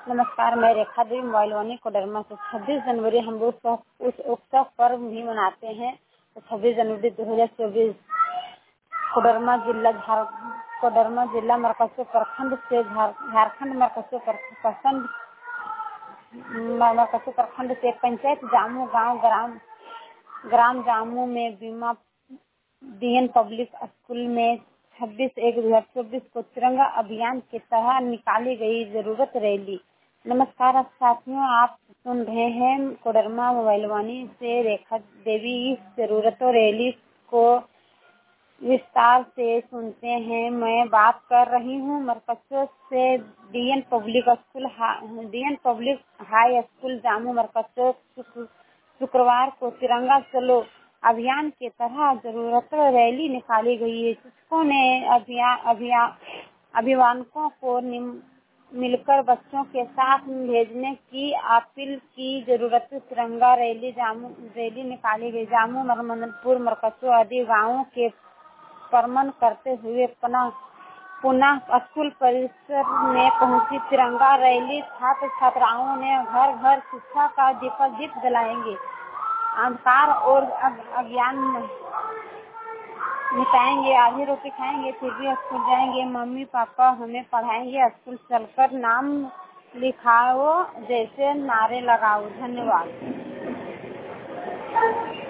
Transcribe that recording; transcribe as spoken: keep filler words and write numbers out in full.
नमस्कार, मैं रेखा देवी मोबाइलवानी कोडरमा से। छब्बीस जनवरी हम लोग उस उत्सव पर्व भी मनाते हैं। तो छब्बीस जनवरी दो हजार चौबीस कोडरमा जिला झार कोडरमा जिला मरकजपुर प्रखंड से झारखंड मरकजपुर प्रखंड मरकजपुर प्रखंड से पंचायत जामू गांव ग्राम ग्राम जामू में बीमा डीएन पब्लिक स्कूल में छब्बीस एक दो हजार चौबीस को तिरंगा अभियान के तहत निकाली गई जरूरत रैली। नमस्कार साथियों, आप सुन रहे हैं कोडरमा मोबाइलवानी से रेखा देवी। इस जरूरतों रैली को विस्तार से सुनते हैं। मैं बात कर रही हूँ मरकजपुर से DN public school DN public high school Jamu Markajpur. शुक्रवार को तिरंगा चलो अभियान के तहत जरूरत रैली निकाली गई है। शिक्षकों ने अभियान अभियान अभिभावकों को मिलकर बच्चों के साथ भेजने की अपील की। जरूरत तिरंगा रैली जामू रैली निकाली गई। जामू मरमनपुर मरकजपुर आदि गाँवों के भ्रमण करते हुए पुनः पुनः स्कूल परिसर में पहुंची तिरंगा रैली। छात्र छात्राओं ने घर घर शिक्षा का दीपक दीप जलाएंगे, अंधकार और अज्ञान मिटाएंगे, आधी रोटी खाएंगे फिर भी स्कूल जाएंगे, मम्मी पापा हमें पढ़ाएंगे, स्कूल चलकर नाम लिखाओ जैसे नारे लगाओ। धन्यवाद।